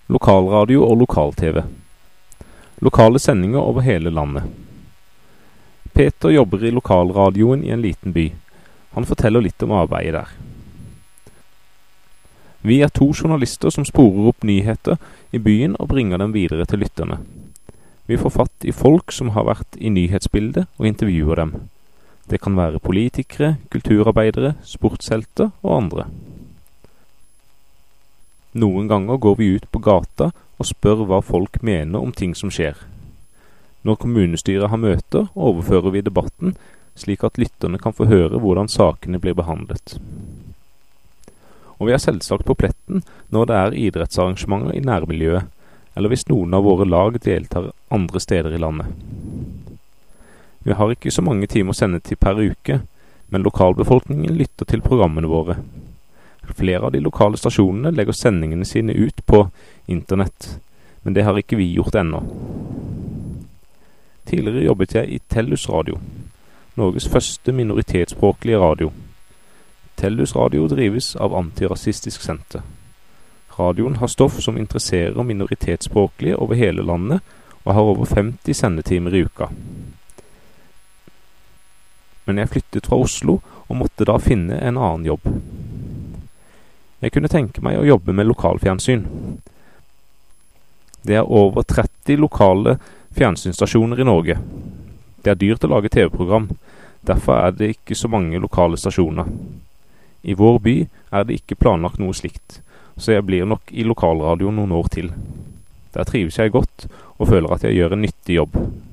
Lokalradio og lokal-TV. Lokale sendinger over hele landet. Peter jobber i lokalradioen i en liten by. Han forteller litt om arbeidet der. Vi er 2 journalister som sporer opp nyheter i byen og bringer dem videre til lytterne. Vi får fatt i folk som har vært i nyhetsbildet og intervjuer dem. Det kan være politikere, kulturarbeidere, sportshelter og andre. Noen ganger går vi ut på gata og spør hva folk mener om ting som skjer. Når kommunestyret har møter, overfører vi debatten, slik at lytterne kan få høre hvordan sakene blir behandlet. Og vi er selvsagt på pletten når det er idrettsarrangementer i nærmiljøet, eller hvis noen av våre lag deltar andre steder i landet. Vi har ikke så mange timer sendetid per uke, men lokalbefolkningen lytter til programmene våre. Flere av de lokale stasjonene legger sendingene sine ut på internett, men det har ikke vi gjort ennå. Tidligere jobbet jeg i Tellus Radio, Norges første minoritetsspråklige radio. Tellus Radio drives av Antirasistisk Senter. Radioen har stoff som interesserer minoritetsspråklige over hele landet, og har over 50 sendetimer i uka. Men jeg flyttet fra Oslo, og måtte da finne en annen jobb. Jeg kunne tenke meg å jobbe med lokalfjernsyn. Det er over 30 lokale fjernsynsstasjoner i Norge. Det er dyrt å lage TV-program, derfor er det ikke så mange lokale stasjoner. I vår by er det ikke planlagt noe slikt, så jeg blir nok i lokalradio noen år til. Der trives jeg godt og føler at jeg gjør en nyttig jobb.